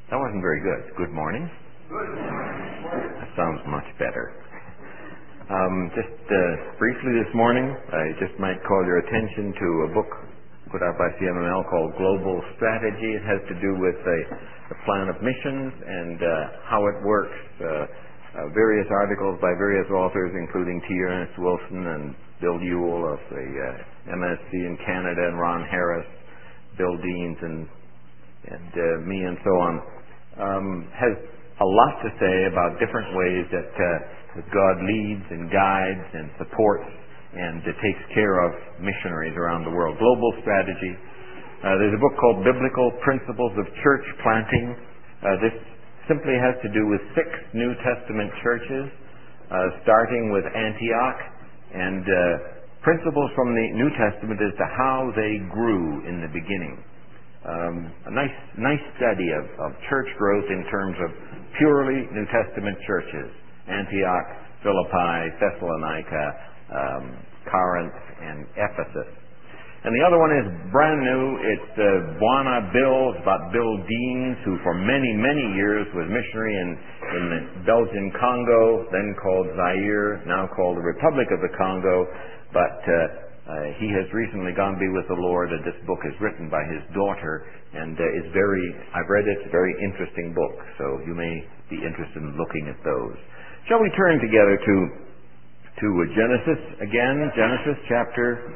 That wasn't very good. Good morning. Good morning. That sounds much better. Just briefly this morning, I just might call your attention to a book put out by CMML called Global Strategy. It has to do with the plan of missions and how it works. Various articles by various authors, including T. Ernest Wilson and Bill Ewell of the MSC in Canada, and Ron Harris, Bill Deans, and me, and so on, has a lot to say about different ways that God leads and guides and supports and takes care of missionaries around the world. Global Strategy. There's a book called Biblical Principles of Church Planting. This simply has to do with 6 New Testament churches, starting with Antioch, and principles from the New Testament as to how they grew in the beginning. A nice study of church growth in terms of purely New Testament churches: Antioch, Philippi, Thessalonica, Corinth, and Ephesus. And the other one is brand new. It's Buona Bill. It's about Bill Deans, who for many, many years was missionary in the Belgian Congo, then called Zaire, now called the Republic of the Congo. But he has recently gone to be with the Lord, and this book is written by his daughter, and I've read it, it's a very interesting book, so you may be interested in looking at those. Shall we turn together to Genesis again, Genesis chapter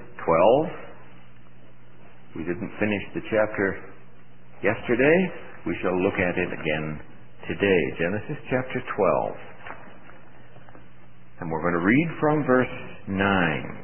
12. We didn't finish the chapter yesterday. We shall look at it again today. Genesis chapter 12. And we're going to read from verse 9.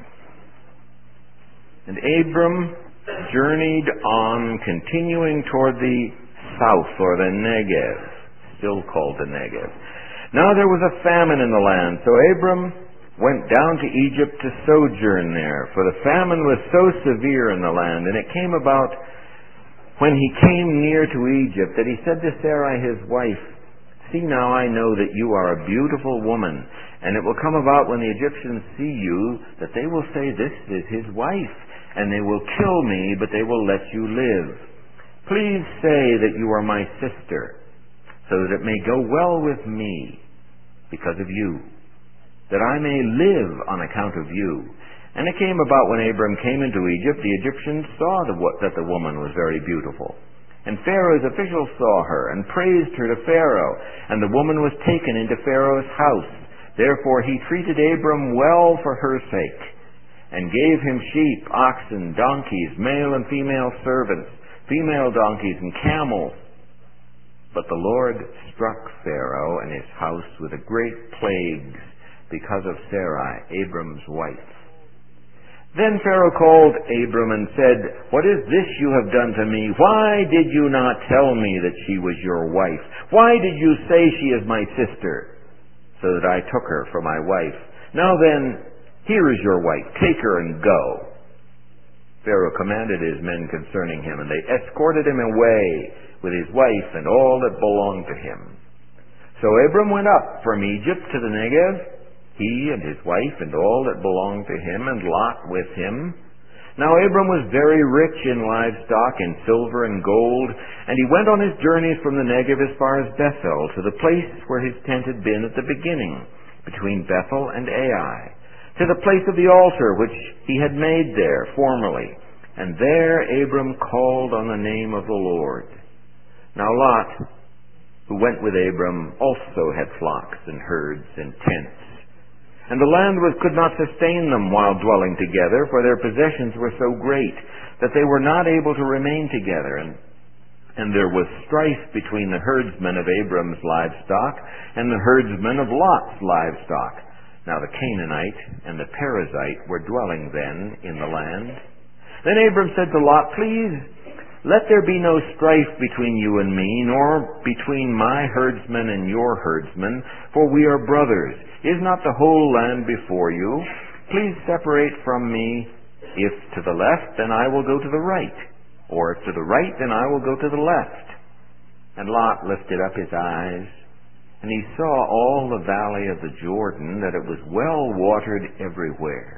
And Abram journeyed on, continuing toward the south, or the Negev, still called the Negev. Now there was a famine in the land, so Abram went down to Egypt to sojourn there, for the famine was so severe in the land. And it came about, when he came near to Egypt, that he said to Sarai his wife, "See now, I know that you are a beautiful woman, and it will come about when the Egyptians see you, that they will say, 'This is his wife,' and they will kill me, but they will let you live. Please say that you are my sister, so that it may go well with me because of you, that I may live on account of you." And it came about, when Abram came into Egypt, the Egyptians saw that the woman was very beautiful. And Pharaoh's officials saw her and praised her to Pharaoh, and the woman was taken into Pharaoh's house. Therefore he treated Abram well for her sake, and gave him sheep, oxen, donkeys, male and female servants, female donkeys, and camels. But the Lord struck Pharaoh and his house with a great plagues because of Sarai, Abram's wife. Then Pharaoh called Abram and said, "What is this you have done to me? Why did you not tell me that she was your wife? Why did you say she is my sister, so that I took her for my wife? Now then, here is your wife. Take her and go." Pharaoh commanded his men concerning him, and they escorted him away with his wife and all that belonged to him. So Abram went up from Egypt to the Negev, he and his wife and all that belonged to him, and Lot with him. Now Abram was very rich in livestock, in silver and gold, and he went on his journeys from the Negev as far as Bethel, to the place where his tent had been at the beginning, between Bethel and Ai, to the place of the altar which he had made there formerly. And there Abram called on the name of the Lord. Now Lot, who went with Abram, also had flocks and herds and tents. And the land could not sustain them while dwelling together, for their possessions were so great that they were not able to remain together. And there was strife between the herdsmen of Abram's livestock and the herdsmen of Lot's livestock. Now the Canaanite and the Perizzite were dwelling then in the land. Then Abram said to Lot, "Please, let there be no strife between you and me, nor between my herdsmen and your herdsmen, for we are brothers. Is not the whole land before you? Please separate from me. If to the left, then I will go to the right. Or if to the right, then I will go to the left." And Lot lifted up his eyes, and he saw all the valley of the Jordan, that it was well watered everywhere.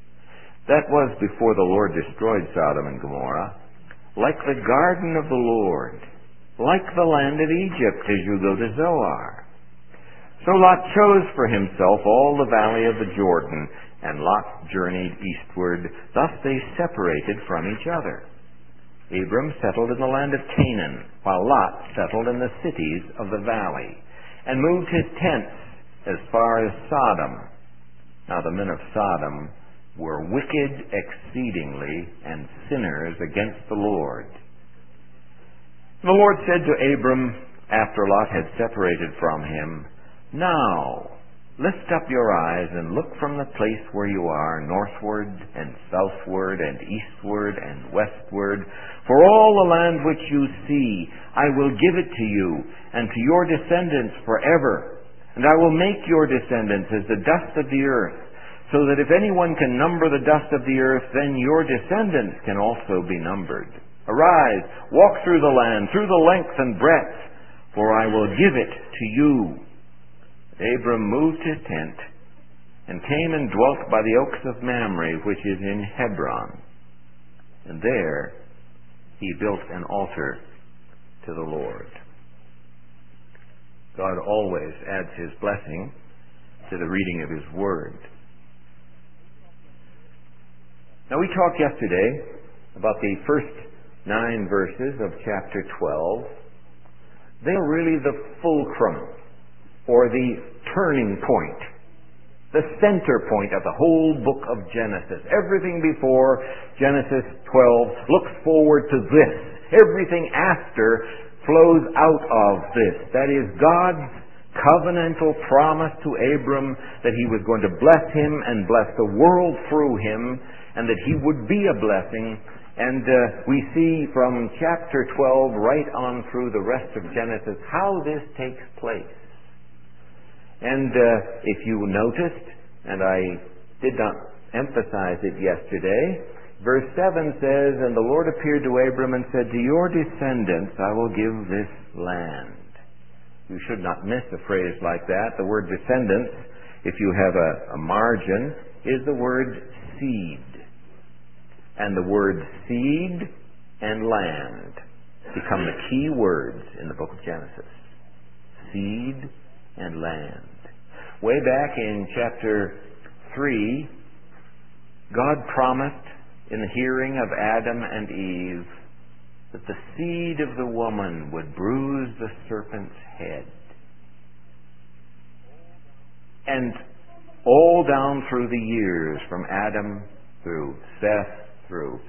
That was before the Lord destroyed Sodom and Gomorrah, like the garden of the Lord, like the land of Egypt as you go to Zoar. So Lot chose for himself all the valley of the Jordan, and Lot journeyed eastward. Thus they separated from each other. Abram settled in the land of Canaan, while Lot settled in the cities of the valley, and moved his tents as far as Sodom. Now the men of Sodom were wicked exceedingly, and sinners against the Lord. The Lord said to Abram, after Lot had separated from him, "Now lift up your eyes and look from the place where you are, northward and southward and eastward and westward. For all the land which you see, I will give it to you and to your descendants forever. And I will make your descendants as the dust of the earth, so that if anyone can number the dust of the earth, then your descendants can also be numbered. Arise, walk through the land, through the length and breadth, for I will give it to you." Abram moved his tent and came and dwelt by the oaks of Mamre, which is in Hebron. And there he built an altar to the Lord. God always adds his blessing to the reading of his word. Now, we talked yesterday about the first 9 verses of chapter 12. They are really the fulcrum, or the turning point, the center point of the whole book of Genesis. Everything before Genesis 12 looks forward to this. Everything after flows out of this. That is God's covenantal promise to Abram that he was going to bless him and bless the world through him, and that he would be a blessing. And we see from chapter 12 right on through the rest of Genesis how this takes place. And if you noticed, and I did not emphasize it yesterday, verse 7 says, "And the Lord appeared to Abram and said, to your descendants I will give this land." You should not miss a phrase like that. The word descendants, if you have a margin, is the word seed. And the word seed and land become the key words in the book of Genesis. Seed and land. Way back in chapter 3, God promised in the hearing of Adam and Eve that the seed of the woman would bruise the serpent's head. And all down through the years, from Adam through Seth, through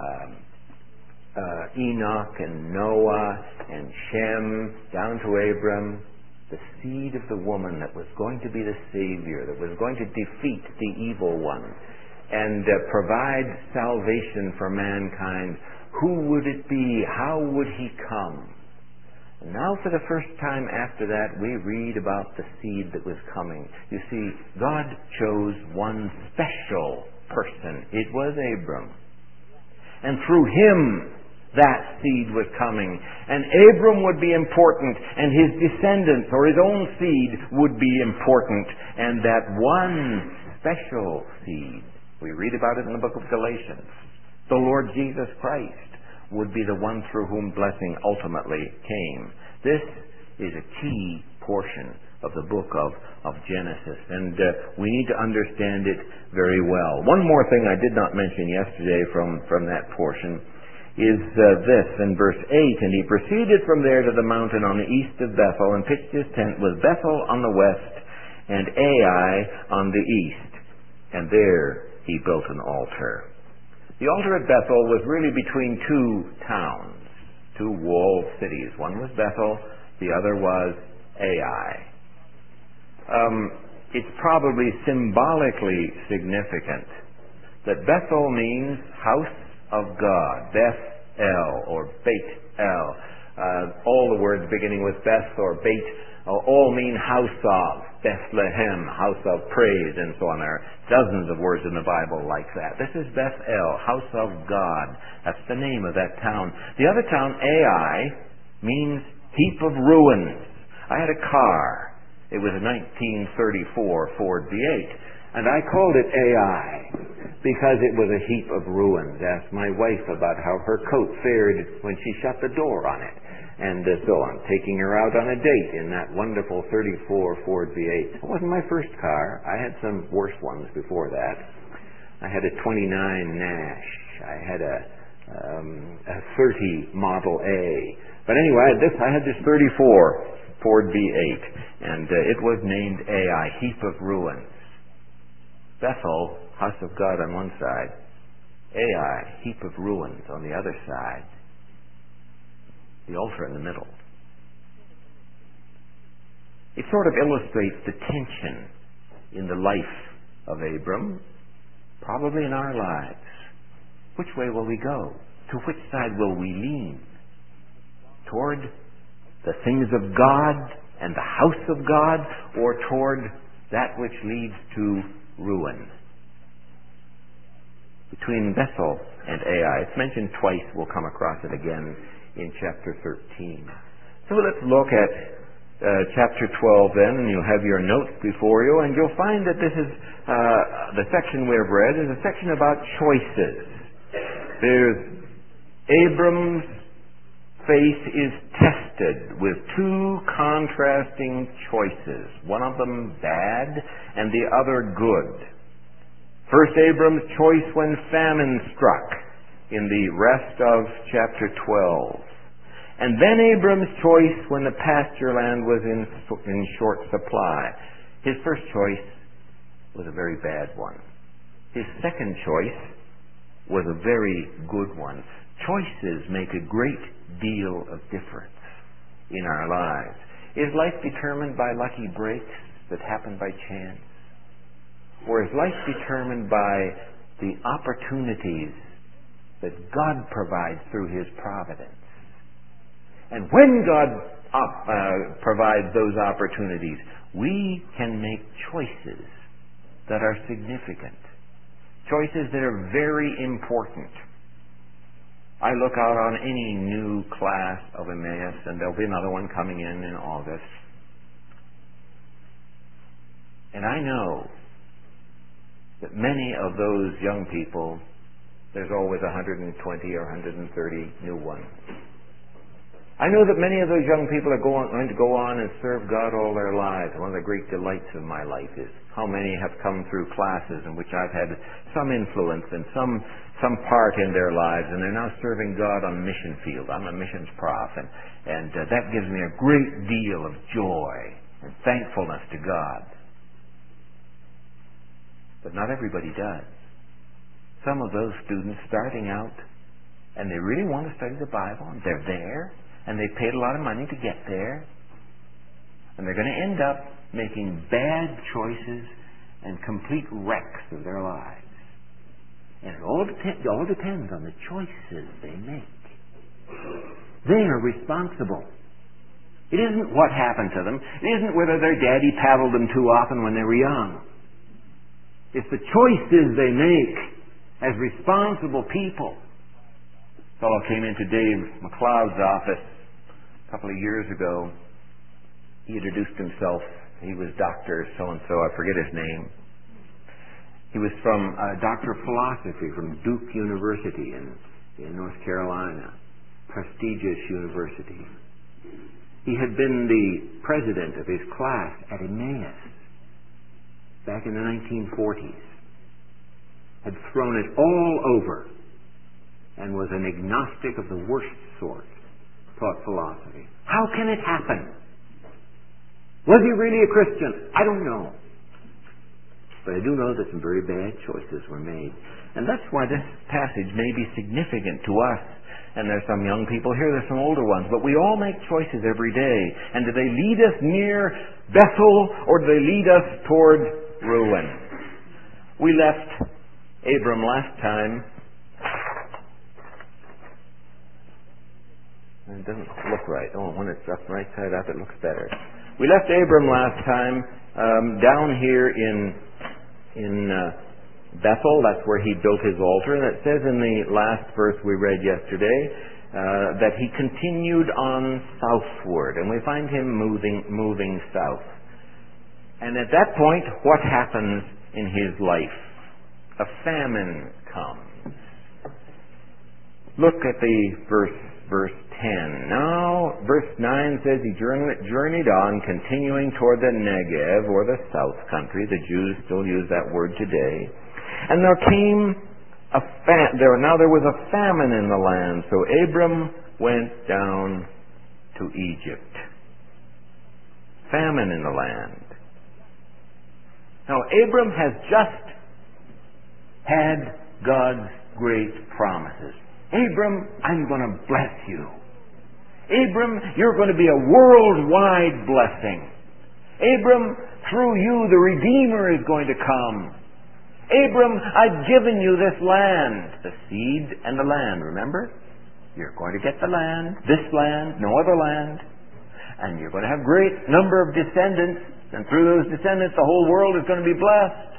Enoch and Noah and Shem, down to Abram, the seed of the woman that was going to be the Savior, that was going to defeat the evil one and provide salvation for mankind. Who would it be? How would he come? And now for the first time after that, we read about the seed that was coming. You see, God chose one special person. It was Abram. And through him, that seed was coming. And Abram would be important, and his descendants, or his own seed, would be important. And that one special seed, we read about it in the book of Galatians, the Lord Jesus Christ, would be the one through whom blessing ultimately came. This is a key portion of the book of Genesis, and we need to understand it very well. One more thing I did not mention yesterday from that portion is this in verse 8, "And he proceeded from there to the mountain on the east of Bethel, and pitched his tent with Bethel on the west and Ai on the east. And there he built an altar." The altar at Bethel was really between two towns, two walled cities. One was Bethel, the other was Ai. It's probably symbolically significant that Bethel means house of God, Beth-El or Beit-El. All the words beginning with Beth or Beit all mean house of. Bethlehem, house of praise, and so on. There are dozens of words in the Bible like that. This is Beth-El, house of God. That's the name of that town. The other town, Ai, means heap of ruins. I had a car. It was a 1934 Ford V8, and I called it Ai because it was a heap of ruins. Asked my wife about how her coat fared when she shut the door on it, and so on. Taking her out on a date in that wonderful 34 Ford V8. It wasn't my first car. I had some worse ones before that. I had a 29 Nash. I had a 30 Model A. But anyway, I had this 34 Ford V8, and it was named Ai, heap of ruins. Bethel, house of God on one side. Ai, heap of ruins on the other side. The altar in the middle. It sort of illustrates the tension in the life of Abram, probably in our lives. Which way will we go? To which side will we lean? Toward the things of God and the house of God, or toward that which leads to ruin? Between Bethel and Ai. It's mentioned twice. We'll come across it again in chapter 13. So let's look at chapter 12 then, and you'll have your notes before you, and you'll find that this is the section we've read is a section about choices. There's Abram's faith is tested with two contrasting choices, one of them bad and the other good. First, Abram's choice when famine struck in the rest of chapter 12. And then Abram's choice when the pasture land was in short supply. His first choice was a very bad one. His second choice was a very good one. Choices make a great deal of difference in our lives. Is life determined by lucky breaks that happen by chance? Or is life determined by the opportunities that God provides through His providence? And when God provides those opportunities, we can make choices that are significant. Choices that are very important. I look out on any new class of Emmaus, and there'll be another one coming in August. And I know that many of those young people, there's always 120 or 130 new ones. I know that many of those young people are going to go on and serve God all their lives. One of the great delights of my life is how many have come through classes in which I've had some influence and some part in their lives, and they're now serving God on the mission field. I'm a missions prof, and that gives me a great deal of joy and thankfulness to God. But not everybody does. Some of those students starting out, and they really want to study the Bible, and they're there, and they paid a lot of money to get there, and they're going to end up making bad choices and complete wrecks of their lives. And it all depends on the choices they make. They are responsible. It isn't what happened to them. It isn't whether their daddy paddled them too often when they were young. It's the choices they make as responsible people. A fellow came into Dave McLeod's office a couple of years ago. He introduced himself. He was Dr. so-and-so. I forget his name. He was from Doctor of Philosophy from Duke University in North Carolina. Prestigious university. He had been the president of his class at Emmaus back in the 1940s. Had thrown it all over and was an agnostic of the worst sort. Taught philosophy. How can it happen? Was he really a Christian? I don't know. But I do know that some very bad choices were made. And that's why this passage may be significant to us. And there's some young people here, there's some older ones. But we all make choices every day. And do they lead us near Bethel, or do they lead us toward ruin? We left Abram last time. It doesn't look right. Oh, when it's up right side up, it looks better. We left Abram last time down here in Bethel. That's where he built his altar. And it says in the last verse we read yesterday that he continued on southward. And we find him moving south. And at that point, what happens in his life? a famine comes. Look at the verse 10. Now, verse 9 says he journeyed on, continuing toward the Negev, or the south country. The Jews still use that word today. And there came there was a famine in the land, so Abram went down to Egypt. Famine in the land. Now, Abram has just had God's great promises. Abram, I'm going to bless you. Abram, you're going to be a worldwide blessing. Abram, through you the Redeemer is going to come. Abram, I've given you this land, the seed and the land, remember? You're going to get the land, this land, no other land. And you're going to have a great number of descendants, and through those descendants the whole world is going to be blessed.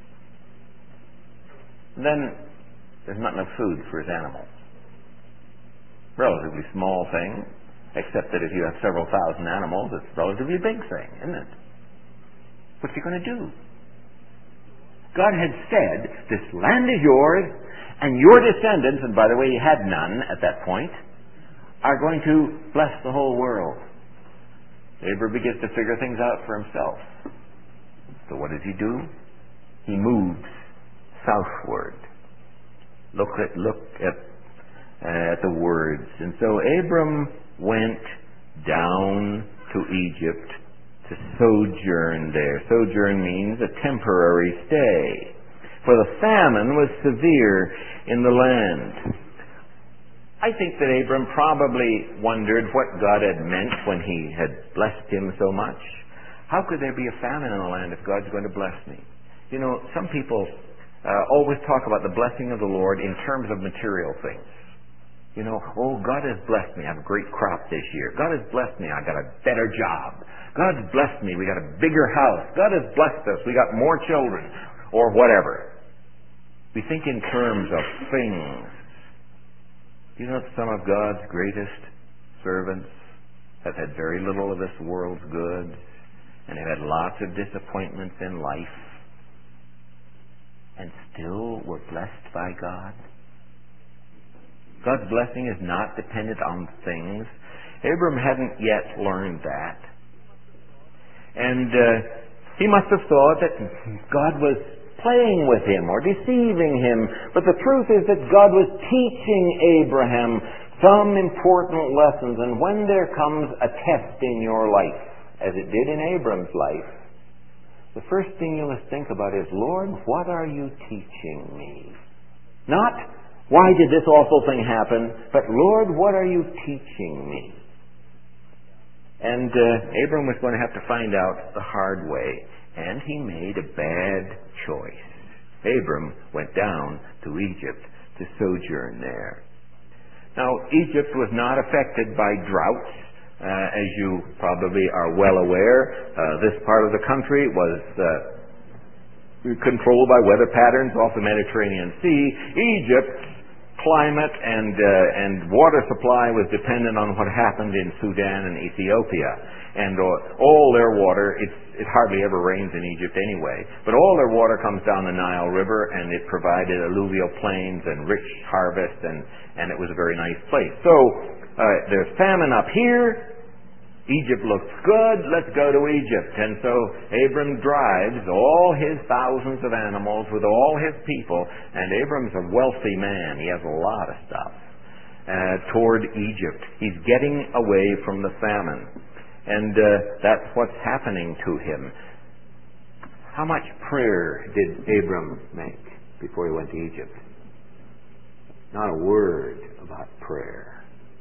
Then there's not enough food for his animals. Relatively small thing, except that if you have several thousand animals, it's a relatively big thing, isn't it? What's he going to do? God had said, this land is yours, and your descendants, and by the way, he had none at that point, are going to bless the whole world. Abram begins to figure things out for himself. So what does he do? He moves southward. Look at the words. And so Abram went down to Egypt to sojourn there. Sojourn means a temporary stay, for the famine was severe in the land. I think that Abram probably wondered what God had meant when he had blessed him so much. How could there be a famine in the land if God's going to bless me? You know, some people always talk about the blessing of the Lord in terms of material things. You know, oh, God has blessed me. I have a great crop this year. God has blessed me. I got a better job. God's blessed me. We got a bigger house. God has blessed us. We got more children, or whatever. We think in terms of things. You know, some of God's greatest servants have had very little of this world's goods, and have had lots of disappointments in life, and still were blessed by God. God's blessing is not dependent on things. Abram hadn't yet learned that. And he must have thought that God was playing with him or deceiving him. But the truth is that God was teaching Abraham some important lessons. And when there comes a test in your life, as it did in Abram's life, the first thing you must think about is, Lord, what are you teaching me? Not, why did this awful thing happen? But, Lord, what are you teaching me? And Abram was going to have to find out the hard way. And he made a bad choice. Abram went down to Egypt to sojourn there. Now, Egypt was not affected by droughts. As you probably are well aware, this part of the country was controlled by weather patterns off the Mediterranean Sea. Egypt's climate and water supply was dependent on what happened in Sudan and Ethiopia. And all their water, it hardly ever rains in Egypt anyway, but all their water comes down the Nile River, and it provided alluvial plains and rich harvest, and it was a very nice place. So there's famine up here. Egypt looks good. Let's go to Egypt. And so Abram drives all his thousands of animals with all his people, and Abram's a wealthy man. He has a lot of stuff, toward Egypt. He's getting away from the famine. And that's what's happening to him. How much prayer did Abram make before he went to Egypt? Not a word about prayer.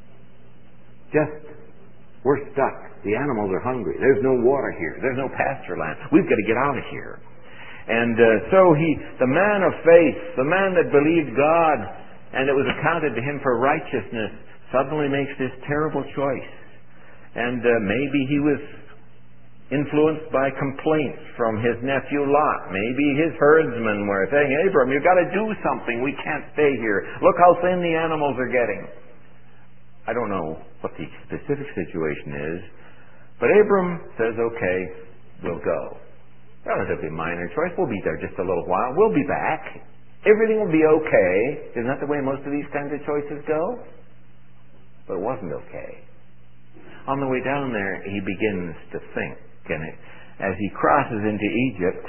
Just, we're stuck. The animals are hungry. There's no water here. There's no pasture land. We've got to get out of here. And so the man of faith, the man that believed God, and it was accounted to him for righteousness, suddenly makes this terrible choice. And maybe he was influenced by complaints from his nephew Lot. Maybe his herdsmen were saying, Abram, you've got to do something. We can't stay here. Look how thin the animals are getting. I don't know what the specific situation is, but Abram says, okay, we'll go. Relatively minor choice. We'll be there just a little while. We'll be back. Everything will be okay. Isn't that the way most of these kinds of choices go? But it wasn't okay. On the way down there, he begins to think. And as he crosses into Egypt,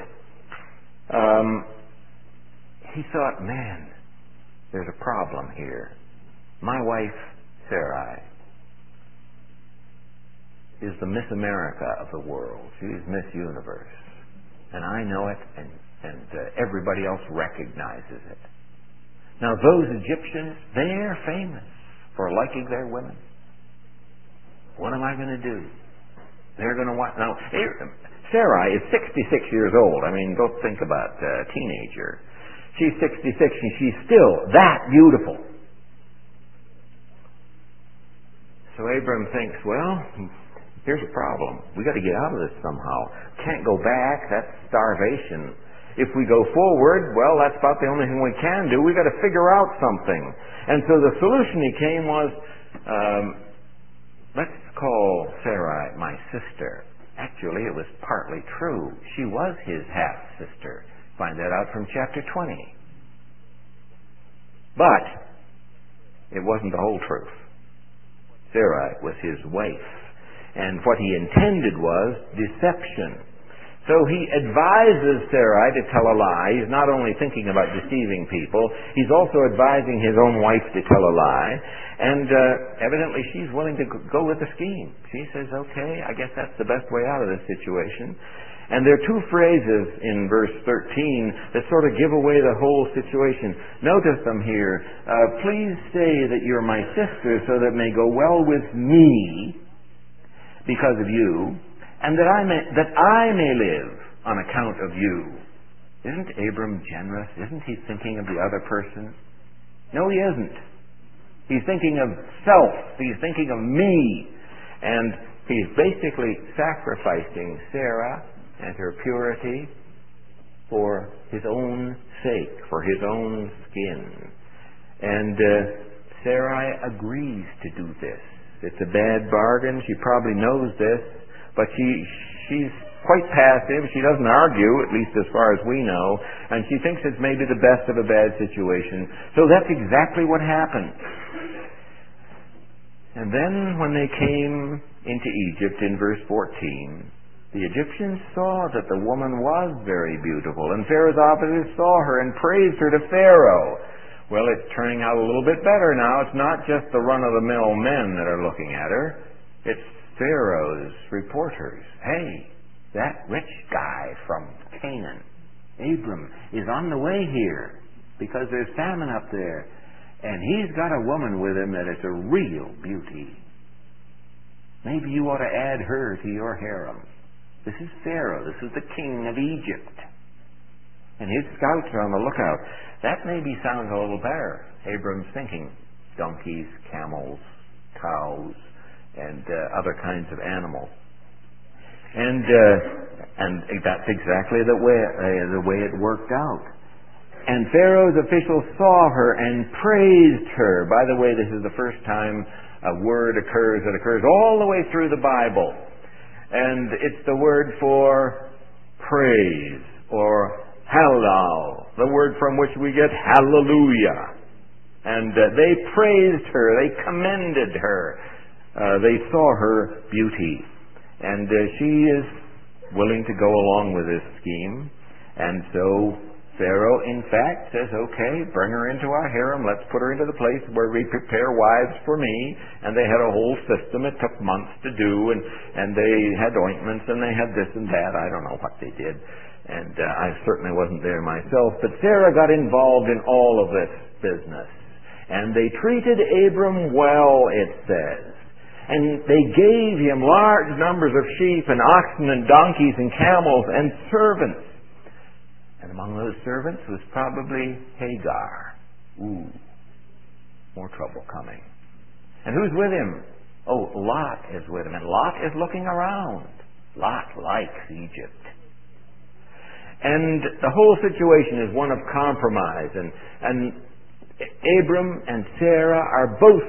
he thought, man, there's a problem here. My wife, Sarai, is the Miss America of the world. She's Miss Universe. And I know it, and everybody else recognizes it. Now, those Egyptians, they're famous for liking their women. What am I going to do? They're going to want... Now, Sarai is 66 years old. I mean, don't think about a teenager. She's 66 and she's still that beautiful. So Abram thinks, well, here's a problem. We've got to get out of this somehow. Can't go back. That's starvation. If we go forward, well, that's about the only thing we can do. We've got to figure out something. And so the solution he came was, let's call Sarai my sister. Actually, it was partly true. She was his half-sister. Find that out from chapter 20. But it wasn't the whole truth. Sarai was his wife. And what he intended was deception. So he advises Sarai to tell a lie. He's not only thinking about deceiving people, he's also advising his own wife to tell a lie. And evidently she's willing to go with the scheme. She says, okay, I guess that's the best way out of this situation. And there are two phrases in verse 13 that sort of give away the whole situation. Notice them here. Please say that you're my sister so that it may go well with me because of you, and that I may live on account of you. Isn't Abram generous? Isn't he thinking of the other person? No, he isn't. He's thinking of self. He's thinking of me. And he's basically sacrificing Sarah and her purity for his own sake, for his own skin. And Sarai agrees to do this. It's a bad bargain. She probably knows this, but she's quite passive. She doesn't argue, at least as far as we know, and she thinks it's maybe the best of a bad situation. So that's exactly what happened. And then when they came into Egypt in verse 14, the Egyptians saw that the woman was very beautiful, and Pharaoh's officers saw her and praised her to Pharaoh. Well, it's turning out a little bit better now. It's not just the run-of-the-mill men that are looking at her. It's Pharaoh's reporters. Hey, that rich guy from Canaan, Abram, is on the way here because there's famine up there. And he's got a woman with him that is a real beauty. Maybe you ought to add her to your harem. This is Pharaoh. This is the king of Egypt. And his scouts are on the lookout. That maybe sounds a little better. Abram's thinking donkeys, camels, cows, and other kinds of animals. And that's exactly the way it worked out. And Pharaoh's officials saw her and praised her. By the way, this is the first time a word occurs that occurs all the way through the Bible. And it's the word for praise, or hallel, the word from which we get hallelujah. And they praised her, they commended her, they saw her beauty. And she is willing to go along with this scheme. And so Pharaoh, in fact, says, okay, bring her into our harem. Let's put her into the place where we prepare wives for me. And they had a whole system. It took months to do. And they had ointments and they had this and that. I don't know what they did. And I certainly wasn't there myself. But Sarah got involved in all of this business. And they treated Abram well, it says. And they gave him large numbers of sheep and oxen and donkeys and camels and servants. And among those servants was probably Hagar. Ooh, more trouble coming. And who's with him? Oh, Lot is with him. And Lot is looking around. Lot likes Egypt. And the whole situation is one of compromise. And Abram and Sarah are both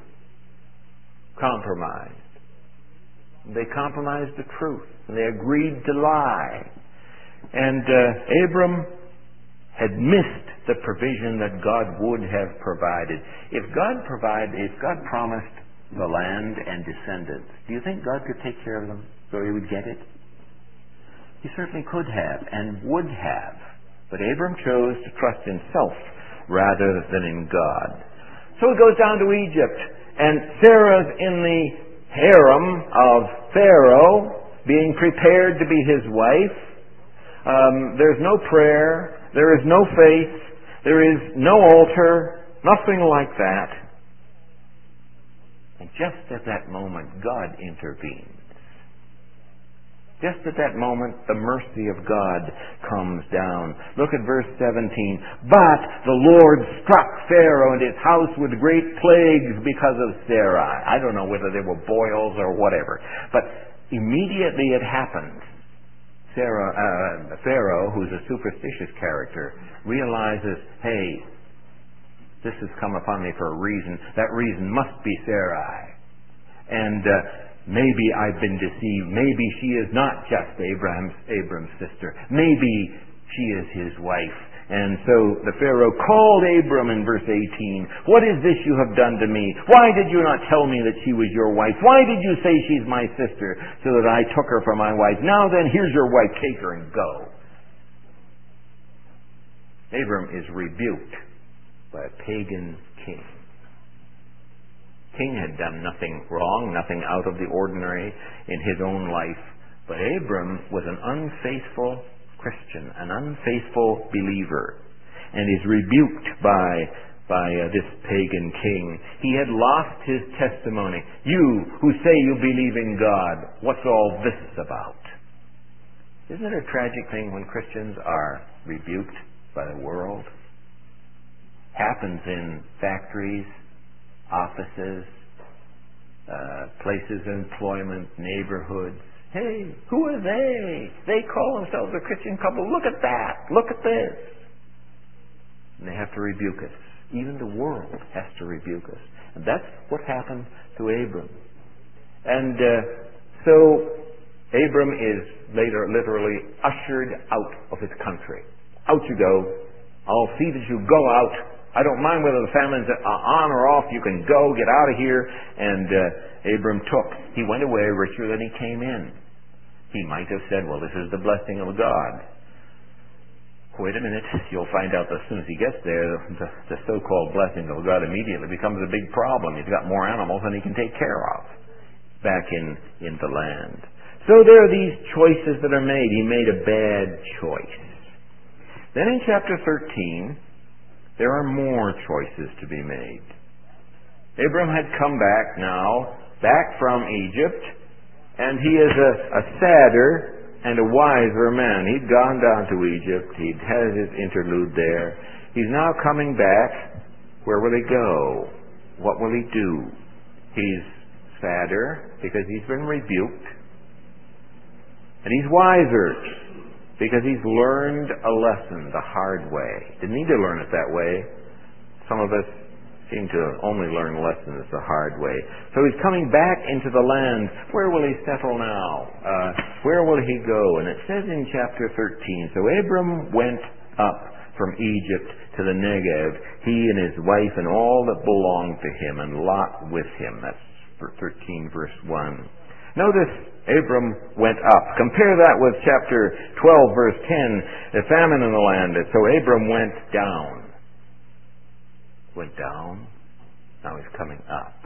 compromised. They compromised the truth. And they agreed to lie. And Abram had missed the provision that God would have provided. If God promised the land and descendants, do you think God could take care of them so he would get it? He certainly could have and would have. But Abram chose to trust in self rather than in God. So he goes down to Egypt, and Sarah's in the harem of Pharaoh, being prepared to be his wife. There's no prayer, there is no faith, there is no altar, nothing like that. And just at that moment, God intervenes. Just at that moment, the mercy of God comes down. Look at verse 17. But the Lord struck Pharaoh and his house with great plagues because of Sarai. I don't know whether they were boils or whatever. But immediately it happened. Pharaoh, who's a superstitious character, realizes, hey, this has come upon me for a reason. That reason must be Sarai. And maybe I've been deceived. Maybe she is not just Abram's sister. Maybe she is his wife. And so the Pharaoh called Abram in verse 18. What is this you have done to me? Why did you not tell me that she was your wife? Why did you say she's my sister so that I took her for my wife? Now then, here's your wife. Take her and go. Abram is rebuked by a pagan king. King had done nothing wrong, nothing out of the ordinary in his own life. But Abram was an unfaithful Christian, an unfaithful believer, and is rebuked by this pagan king. He had lost his testimony. You who say you believe in God, what's all this about? Isn't it a tragic thing when Christians are rebuked by the world? Happens in factories, offices, places of employment, neighborhoods. Hey, who are they? They call themselves a Christian couple. Look at that. Look at this. And they have to rebuke us. Even the world has to rebuke us. And that's what happened to Abram. And so Abram is later literally ushered out of his country. Out you go. I'll see that you go out. I don't mind whether the famine's on or off. You can go, get out of here. And Abram took. He went away richer than he came in. He might have said, well, this is the blessing of God. Wait a minute. You'll find out as soon as he gets there, the so-called blessing of God immediately becomes a big problem. He's got more animals than he can take care of back in the land. So there are these choices that are made. He made a bad choice. Then in chapter 13, there are more choices to be made. Abram had come back from Egypt, and he is a sadder and a wiser man. He'd gone down to Egypt. He'd had his interlude there. He's now coming back. Where will he go? What will he do? He's sadder because he's been rebuked. And he's wiser because he's learned a lesson the hard way. Didn't need to learn it that way. Some of us seem to only learn lessons the hard way. So he's coming back into the land. Where will he settle now? Where will he go? And it says in chapter 13, so Abram went up from Egypt to the Negev, he and his wife and all that belonged to him, and Lot with him. That's 13 verse 1. Notice Abram went up. Compare that with chapter 12 verse 10, the famine in the land. So Abram went down. Went down. Now he's coming up.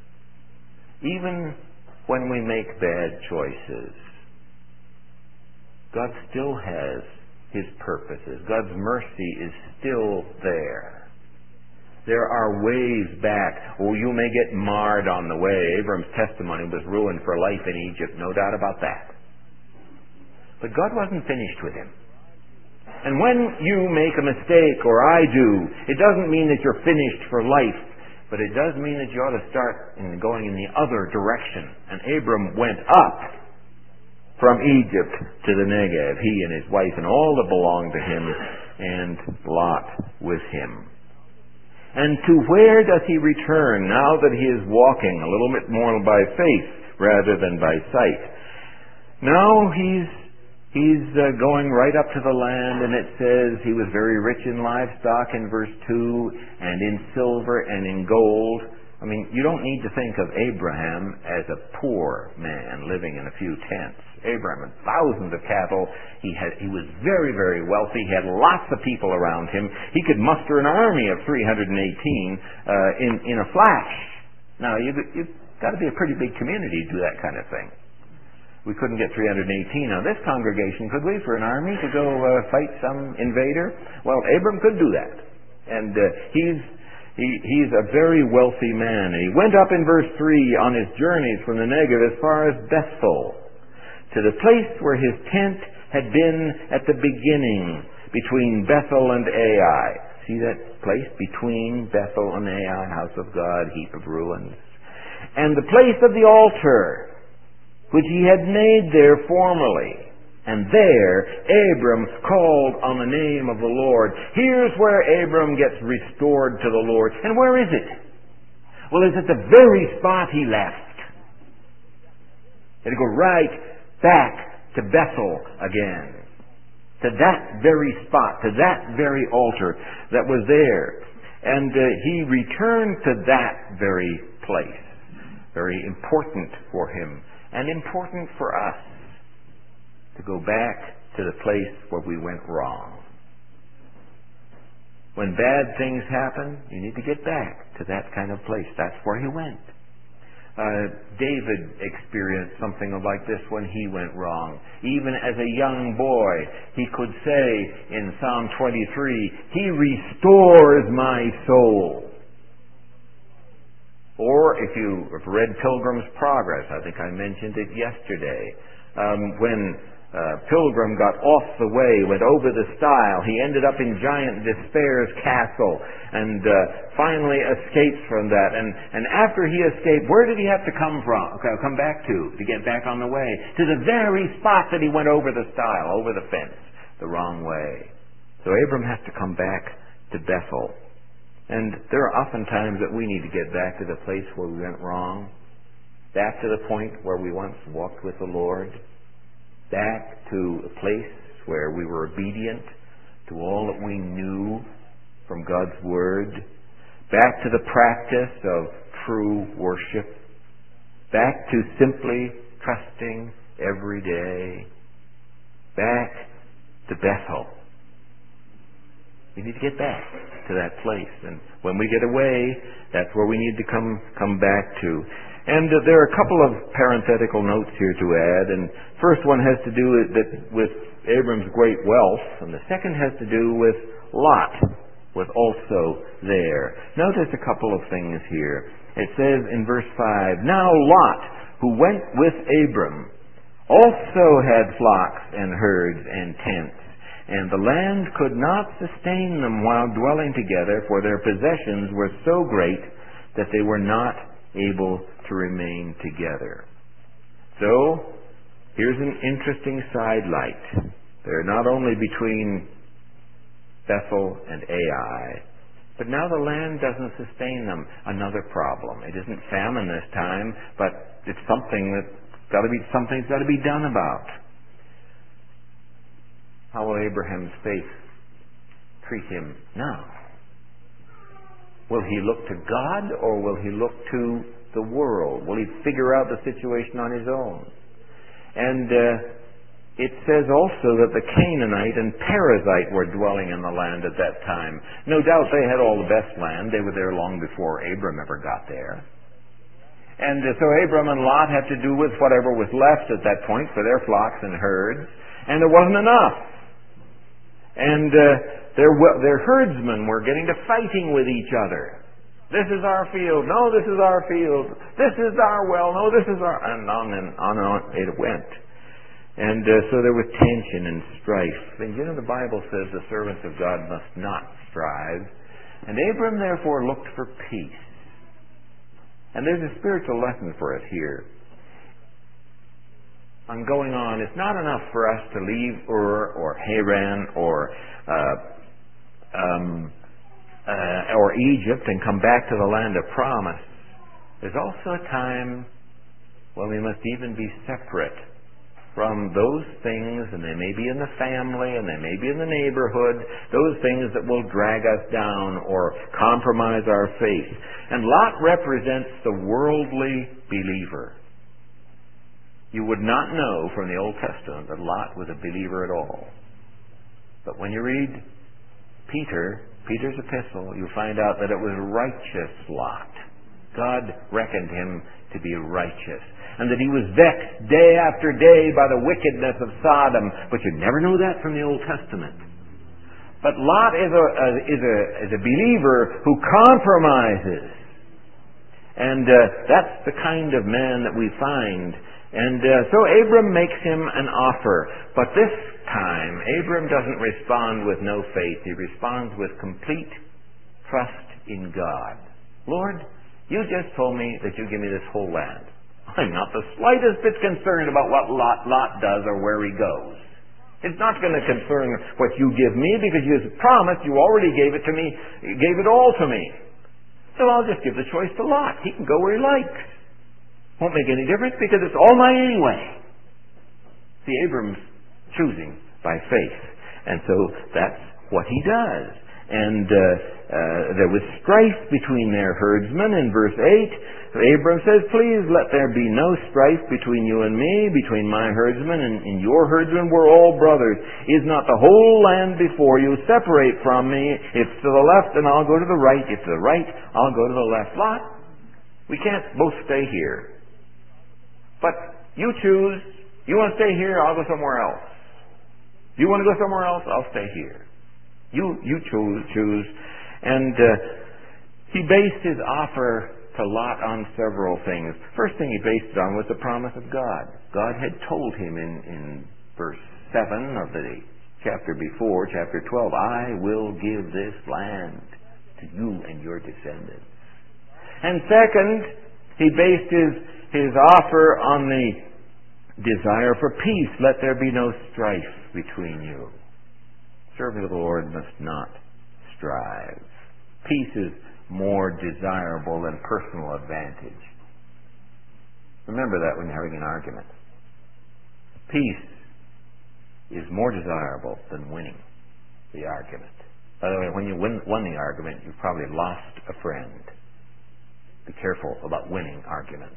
Even when we make bad choices, God still has his purposes. God's mercy is still there. There are ways back. Oh, you may get marred on the way. Abram's testimony was ruined for life in Egypt, no doubt about that. But God wasn't finished with him. And when you make a mistake, or I do, it doesn't mean that you're finished for life, but it does mean that you ought to start going in the other direction. And Abram went up from Egypt to the Negev, he and his wife and all that belonged to him, and Lot with him. And to where does he return now that he is walking a little bit more by faith rather than by sight? Now he's He's going right up to the land, and it says he was very rich in livestock in verse 2, and in silver and in gold. I mean, you don't need to think of Abraham as a poor man living in a few tents. Abraham had thousands of cattle. He was very, very wealthy. He had lots of people around him. He could muster an army of 318 in a flash. Now, you've got to be a pretty big community to do that kind of thing. We couldn't get 318 on this congregation, could we, for an army to go fight some invader? Well, Abram could do that. And he's a very wealthy man. And he went up in verse 3 on his journeys from the Negev as far as Bethel, to the place where his tent had been at the beginning, between Bethel and Ai. See that place between Bethel and Ai, house of God, heap of ruins. And the place of the altar, which he had made there formerly. And there Abram called on the name of the Lord. Here's where Abram gets restored to the Lord. And where is it? Well, it's at the very spot he left. It'll go right back to Bethel again. To that very spot, to that very altar that was there. And he returned to that very place. Very important for him. And important for us to go back to the place where we went wrong. When bad things happen, you need to get back to that kind of place. That's where he went. David experienced something like this when he went wrong. Even as a young boy, he could say in Psalm 23, "He restores my soul." Or if you have read Pilgrim's Progress, I think I mentioned it yesterday, when Pilgrim got off the way, went over the stile, he ended up in Giant Despair's castle and finally escapes from that. And after he escaped, where did he have to come back to get back on the way? To the very spot that he went over the stile, over the fence, the wrong way. So Abram has to come back to Bethel. And there are often times that we need to get back to the place where we went wrong, back to the point where we once walked with the Lord, back to a place where we were obedient to all that we knew from God's Word, back to the practice of true worship, back to simply trusting every day, back to Bethel. We need to get back to that place. And when we get away, that's where we need to come back to. And there are a couple of parenthetical notes here to add. And first one has to do with Abram's great wealth. And the second has to do with Lot was also there. Notice a couple of things here. It says in verse 5, "Now Lot, who went with Abram, also had flocks and herds and tents. And the land could not sustain them while dwelling together, for their possessions were so great that they were not able to remain together." So, here's an interesting sidelight. They're not only between Bethel and Ai, but now the land doesn't sustain them. Another problem. It isn't famine this time, but it's something that's got to be done about. How will Abraham's faith treat him now? Will he look to God, or will he look to the world? Will he figure out the situation on his own? And it says also that the Canaanite and Perizzite were dwelling in the land at that time. No doubt they had all the best land. They were there long before Abram ever got there. And so Abram and Lot had to do with whatever was left at that point for their flocks and herds. And there wasn't enough. And their herdsmen were getting to fighting with each other. This is our field. No, this is our field. This is our well. No, this is our... And on and on it went. And so there was tension and strife. And you know, the Bible says the servants of God must not strive. And Abram therefore looked for peace. And there's a spiritual lesson for us here. On going on, it's not enough for us to leave Ur or Haran or Egypt and come back to the land of promise. There's also a time when we must even be separate from those things, and they may be in the family, and they may be in the neighborhood, those things that will drag us down or compromise our faith. And Lot represents the worldly believer. You would not know from the Old Testament that Lot was a believer at all. But when you read Peter's epistle, you find out that it was righteous Lot. God reckoned him to be righteous, and that he was vexed day after day by the wickedness of Sodom. But you never know that from the Old Testament. But Lot is a believer who compromises, and that's the kind of man that we find. And so Abram makes him an offer, but this time Abram doesn't respond with no faith. He responds with complete trust in God. Lord, you just told me that you give me this whole land. I'm not the slightest bit concerned about what Lot does or where he goes. It's not going to concern what you give me, because you promised, you already gave it to me, you gave it all to me. So I'll just give the choice to Lot. He can go where he likes. Won't make any difference because it's all mine anyway. See, Abram's choosing by faith. And so that's what he does. And there was strife between their herdsmen in verse 8. Abram says, please let there be no strife between you and me, between my herdsmen and your herdsmen. We're all brothers. Is not the whole land before you? Separate from me. If to the left, then I'll go to the right. If to the right, I'll go to the left. Lot, we can't both stay here. But you choose. You want to stay here, I'll go somewhere else. You want to go somewhere else, I'll stay here. You choose. And he based his offer to Lot on several things. First thing he based it on was the promise of God. God had told him in verse 7 of the chapter before, chapter 12, I will give this land to you and your descendants. And second, he based his offer on the desire for peace. Let there be no strife between you. Serving the Lord must not strive. Peace is more desirable than personal advantage. Remember that when you're having an argument. Peace is more desirable than winning the argument. By the way, when you won the argument, you've probably lost a friend. Be careful about winning arguments.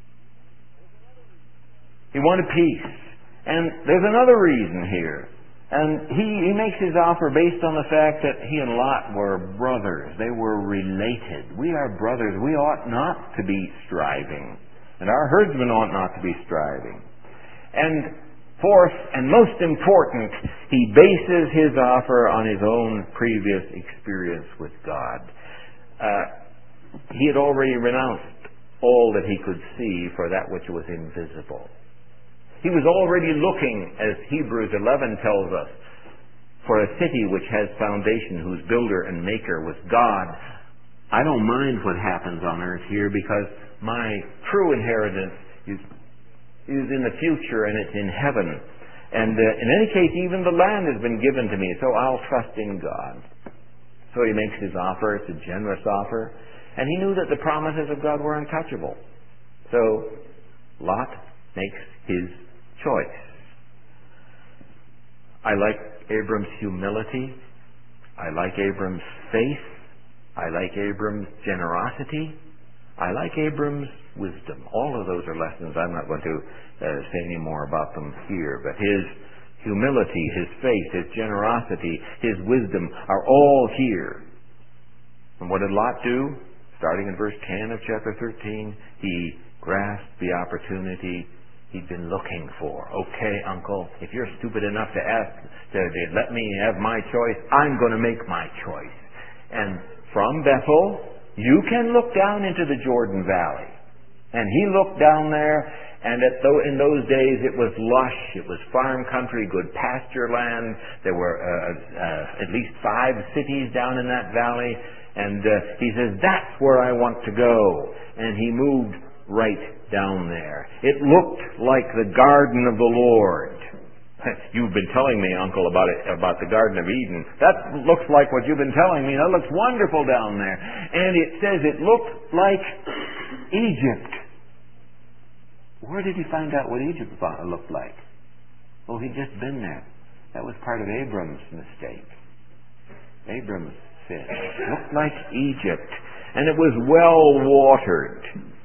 He wanted peace. And there's another reason here. And he makes his offer based on the fact that he and Lot were brothers. They were related. We are brothers. We ought not to be striving. And our herdsmen ought not to be striving. And fourth, and most important, he bases his offer on his own previous experience with God. He had already renounced all that he could see for that which was invisible. He was already looking, as Hebrews 11 tells us, for a city which has foundation, whose builder and maker was God. I don't mind what happens on earth here, because my true inheritance is in the future, and it's in heaven. And in any case, even the land has been given to me, so I'll trust in God. So he makes his offer. It's a generous offer. And he knew that the promises of God were untouchable. So Lot makes his choice. I like Abram's humility. I like Abram's faith. I like Abram's generosity. I like Abram's wisdom. All of those are lessons. I'm not going to say any more about them here, but his humility, his faith, his generosity, his wisdom are all here. And what did Lot do? Starting in verse 10 of chapter 13, he grasped the opportunity he'd been looking for. Okay, uncle, if you're stupid enough to ask to let me have my choice, I'm going to make my choice. And from Bethel, you can look down into the Jordan Valley. And he looked down there, and in those days it was lush, it was farm country, good pasture land. There were at least 5 cities down in that valley. And he says, that's where I want to go. And he moved right down there. It looked like the garden of the Lord. You've been telling me, uncle, about the Garden of Eden. That looks like what you've been telling me. That looks wonderful down there. And it says it looked like Egypt. Where did he find out what Egypt looked like? Oh, he'd just been there. That was part of Abram's mistake. Abram's sin. It looked like Egypt, and it was well watered.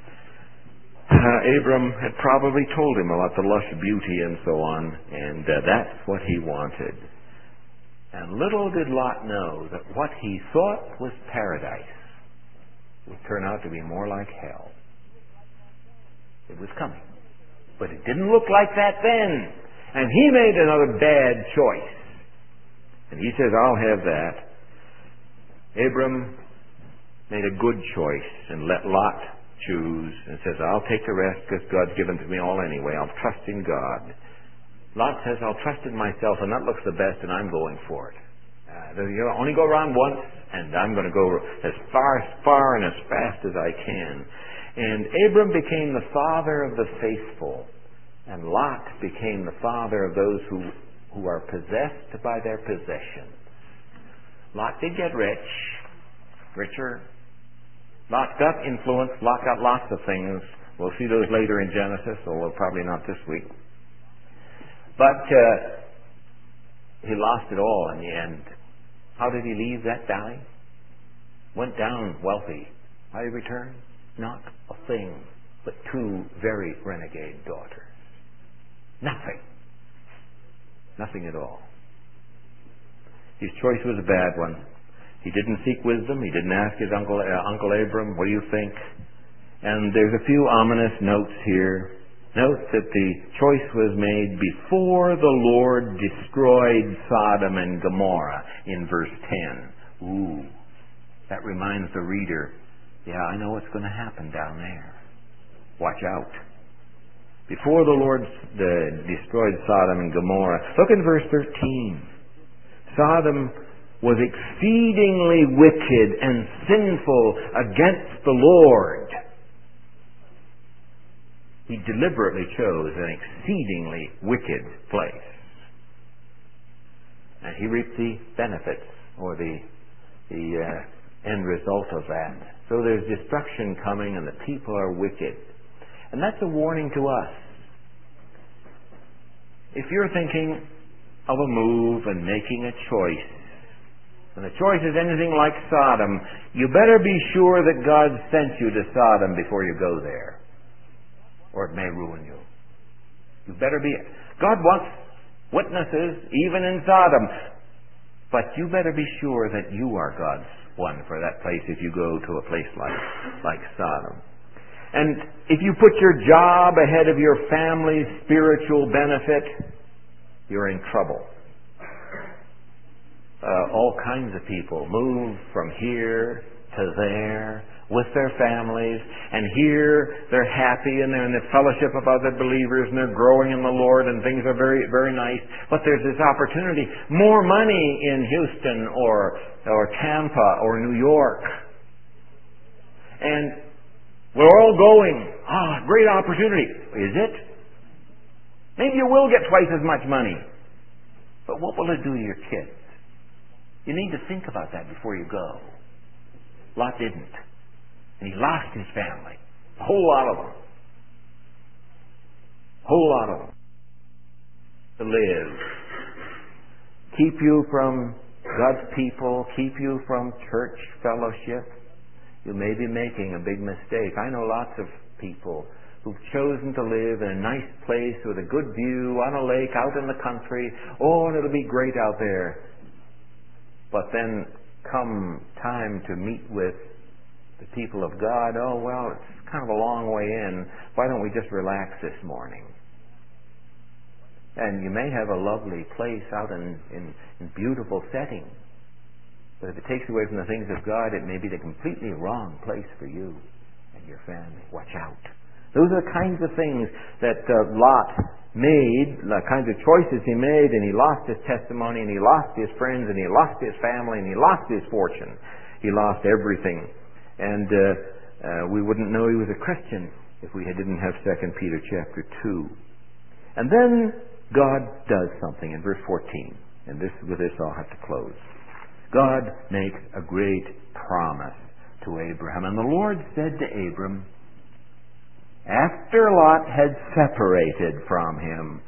Abram had probably told him about the lush beauty and so on, and that's what he wanted. And little did Lot know that what he thought was paradise would turn out to be more like hell. It was coming. But it didn't look like that then. And he made another bad choice. And he says, I'll have that. Abram made a good choice and let Lot choose and says, I'll take the rest because God's given to me all anyway. I'll trust in God. Lot says, I'll trust in myself, and that looks the best, and I'm going for it. You only go around once, and I'm going to go as far and as fast as I can. And Abram became the father of the faithful, and Lot became the father of those who are possessed by their possessions. Lot did get richer. Lot got influence. Lot got lots of things. We'll see those later in Genesis, although probably not this week. But he lost it all in the end. How did he leave that valley? Went down wealthy. How did he return? Not a thing, but 2 very renegade daughters. Nothing. Nothing at all. His choice was a bad one. He didn't seek wisdom. He didn't ask his Uncle Abram, what do you think? And there's a few ominous notes here. Note that the choice was made before the Lord destroyed Sodom and Gomorrah in verse 10. Ooh, that reminds the reader, yeah, I know what's going to happen down there. Watch out. Before the Lord destroyed Sodom and Gomorrah, look in verse 13. Sodom was exceedingly wicked and sinful against the Lord. He deliberately chose an exceedingly wicked place. And he reaped the benefits or the end result of that. So there's destruction coming and the people are wicked. And that's a warning to us. If you're thinking of a move and making a choice, and the choice is anything like Sodom, you better be sure that God sent you to Sodom before you go there, or it may ruin you. You better be... God wants witnesses even in Sodom, but you better be sure that you are God's one for that place if you go to a place like Sodom. And if you put your job ahead of your family's spiritual benefit, you're in trouble. All kinds of people move from here to there with their families, and here they're happy and they're in the fellowship of other believers and they're growing in the Lord and things are very, very nice. But there's this opportunity, more money in Houston or Tampa or New York. And we're all going, great opportunity. Is it? Maybe you will get twice as much money. But what will it do to your kids? You need to think about that before you go. Lot didn't. And he lost his family. A whole lot of them. A whole lot of them. To live. Keep you from God's people. Keep you from church fellowship. You may be making a big mistake. I know lots of people who've chosen to live in a nice place with a good view on a lake out in the country. Oh, and it'll be great out there. But then come time to meet with the people of God, oh, well, it's kind of a long way in. Why don't we just relax this morning? And you may have a lovely place out in beautiful setting. But if it takes away from the things of God, it may be the completely wrong place for you and your family. Watch out. Those are the kinds of things that Lot made, the kinds of choices he made, and he lost his testimony, and he lost his friends, and he lost his family, and he lost his fortune. He lost everything. And we wouldn't know he was a Christian if we didn't have 2 Peter chapter 2. And then God does something in verse 14. And with this I'll have to close. God makes a great promise to Abraham. And the Lord said to Abram, after Lot had separated from him,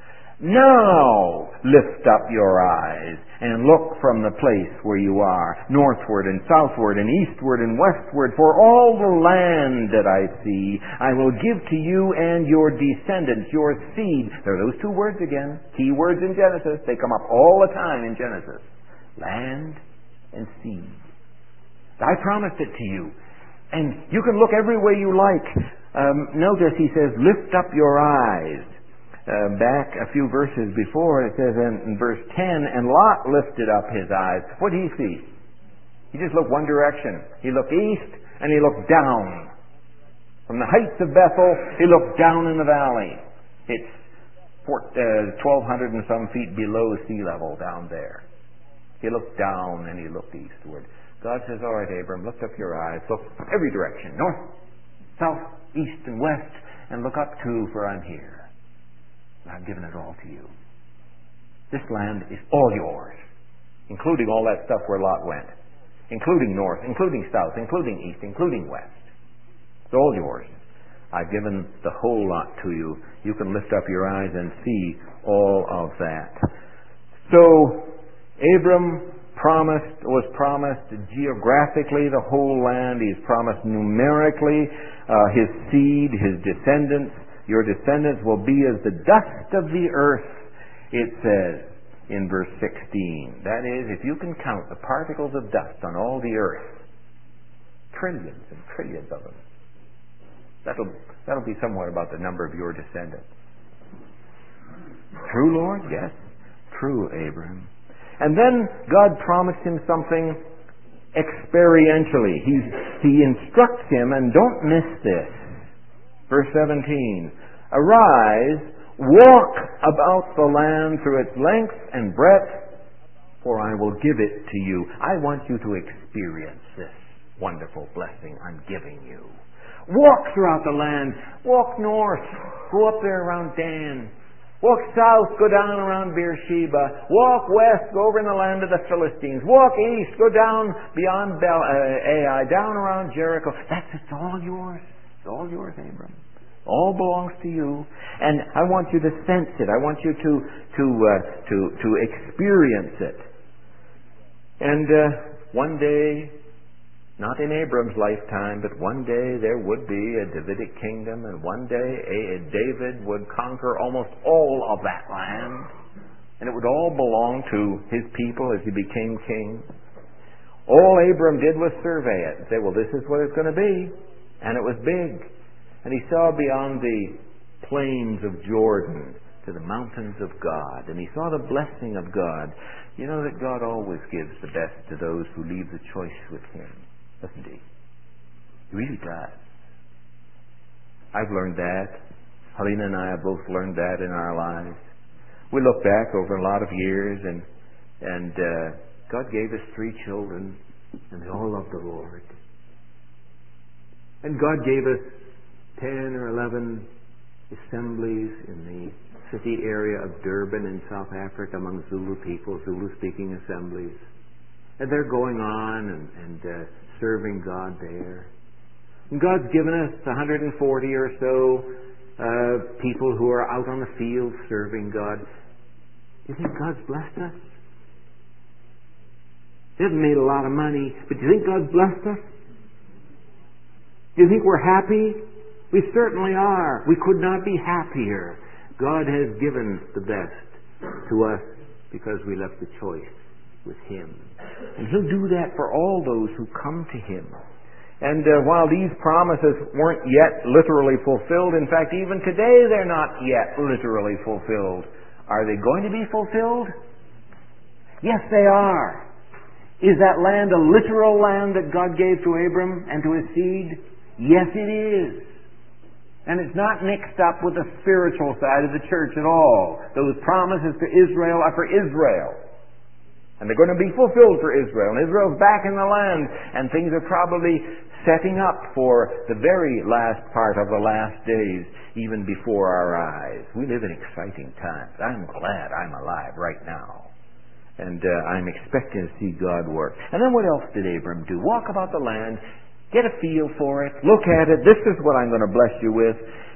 Now lift up your eyes and look from the place where you are, northward and southward and eastward and westward, for all the land that I see I will give to you and your descendants, your seed. There are those two words again, key words in Genesis. They come up all the time in Genesis. Land and seed. I promised it to you. And you can look every way you like. Notice he says, lift up your eyes. Back a few verses before, it says in verse 10, and Lot lifted up his eyes. What did he see? He just looked one direction. He looked east and he looked down. From the heights of Bethel, he looked down in the valley. It's 1,200 and some feet below sea level down there. He looked down and he looked eastward. God says, all right, Abram, lift up your eyes. Look every direction. North, south, east, and west. And look up too, for I'm here. I've given it all to you. This land is all yours, including all that stuff where Lot went, including north, including south, including east, including west. It's all yours. I've given the whole lot to you. You can lift up your eyes and see all of that. So, Abram was promised geographically the whole land. He is promised numerically his seed, his descendants. Your descendants will be as the dust of the earth, it says in verse 16. That is, if you can count the particles of dust on all the earth, trillions and trillions of them, that'll be somewhat about the number of your descendants. True, Lord? Yes. True, Abram. And then God promised him something experientially. He instructs him, and don't miss this. Verse 17, arise, walk about the land through its length and breadth, for I will give it to you. I want you to experience this wonderful blessing I'm giving you. Walk throughout the land. Walk north. Go up there around Dan. Walk south, go down around Beersheba. Walk west, go over in the land of the Philistines. Walk east, go down beyond Ai, down around Jericho. It's all yours. It's all yours, Abram. All belongs to you. And I want you to sense it. I want you to experience it. And one day, not in Abram's lifetime, but one day there would be a Davidic kingdom, and one day David would conquer almost all of that land, and it would all belong to his people as he became king. All Abram did was survey it and say, well, this is what it's going to be. And it was big. And he saw beyond the plains of Jordan to the mountains of God, and he saw the blessing of God. You know that God always gives the best to those who leave the choice with him. Doesn't he? He really does. I've learned that. Helena and I have both learned that in our lives. We look back over a lot of years, and God gave us 3 children, and they all loved the Lord. And God gave us 10 or 11 assemblies in the city area of Durban in South Africa among Zulu people, Zulu-speaking assemblies. And they're going on and serving God there. And God's given us 140 or so people who are out on the field serving God. Do you think God's blessed us? We haven't made a lot of money, but do you think God's blessed us? Do you think we're happy? We certainly are. We could not be happier. God has given the best to us because we left the choice with Him. And He'll do that for all those who come to Him. And while these promises weren't yet literally fulfilled, in fact, even today they're not yet literally fulfilled. Are they going to be fulfilled? Yes, they are. Is that land a literal land that God gave to Abram and to his seed? Yes, it is. And it's not mixed up with the spiritual side of the church at all. Those promises to Israel are for Israel. And they're going to be fulfilled for Israel. And Israel's back in the land. And things are probably setting up for the very last part of the last days, even before our eyes. We live in exciting times. I'm glad I'm alive right now. And I'm expecting to see God work. And then what else did Abram do? Walk about the land, get a feel for it, look at it. This is what I'm going to bless you with.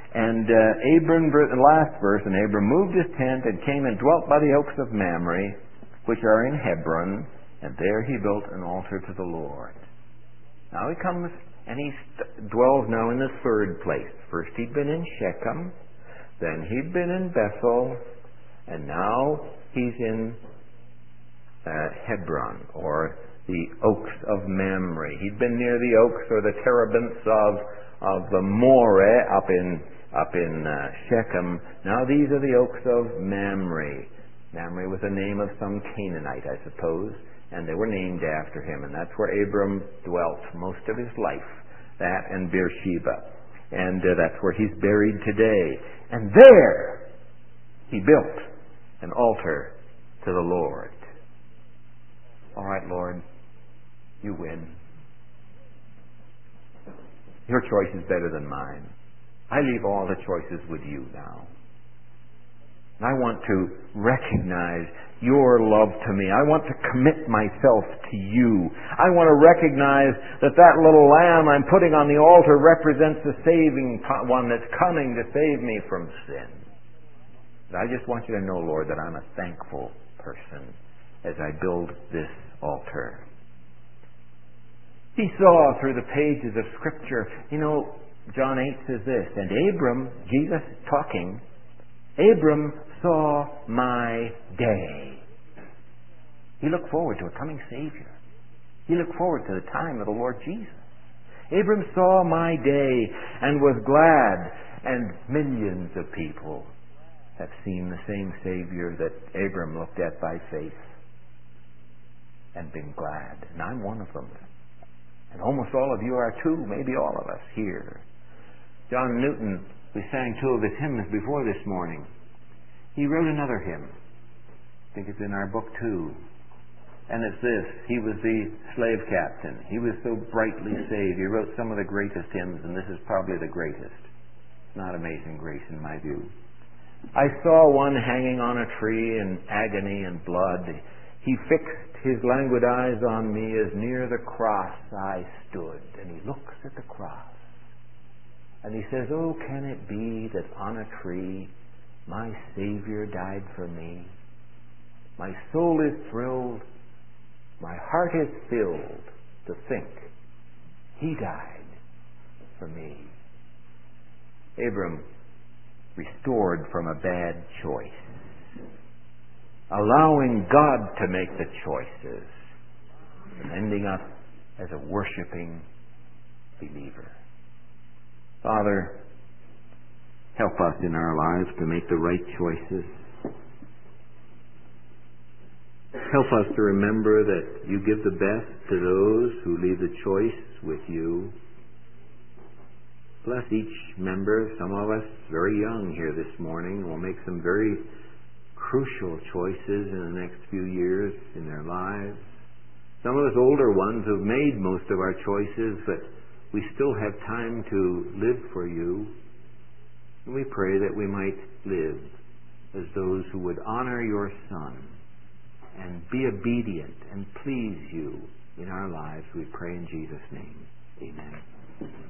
And Abram, the last verse, and Abram moved his tent and came and dwelt by the oaks of Mamre, which are in Hebron, and there he built an altar to the Lord. Now he comes and he dwells now in the third place. First he'd been in Shechem, then he'd been in Bethel, and now he's in Hebron, or the oaks of Mamre. He'd been near the oaks or the terebinths of the Moreh up in Shechem. Now these are the oaks of Mamre. Mamre was a name of some Canaanite, I suppose, and they were named after him, and that's where Abram dwelt most of his life, that and Beersheba. And that's where he's buried today. And there he built an altar to the Lord. All right, Lord, you win. Your choice is better than mine. I leave all the choices with you now. And I want to recognize your love to me. I want to commit myself to you. I want to recognize that that little lamb I'm putting on the altar represents the saving one that's coming to save me from sin. And I just want you to know, Lord, that I'm a thankful person as I build this altar. He saw through the pages of Scripture, John 8 says this, and Abram, Jesus talking, Abram saw my day. He looked forward to a coming Savior. He looked forward to the time of the Lord Jesus. Abram saw my day and was glad, and millions of people have seen the same Savior that Abram looked at by faith and been glad. And I'm one of them. And almost all of you are too, maybe all of us here. John Newton, we sang two of his hymns before this morning. He wrote another hymn. I think it's in our book too. And it's this. He was the slave captain. He was so brightly saved. He wrote some of the greatest hymns, and this is probably the greatest. It's not Amazing Grace in my view. I saw one hanging on a tree in agony and blood. He fixed his languid eyes on me as near the cross I stood. And he looks at the cross. And he says, oh, can it be that on a tree my Savior died for me? My soul is thrilled. My heart is filled to think He died for me. Abram restored from a bad choice, allowing God to make the choices, and ending up as a worshiping believer. Father, help us in our lives to make the right choices. Help us to remember that you give the best to those who leave the choice with you. Bless each member. Some of us very young here this morning will make some very crucial choices in the next few years in their lives. Some of us older ones have made most of our choices, but we still have time to live for you. And we pray that we might live as those who would honor your Son and be obedient and please you in our lives. We pray in Jesus' name. Amen.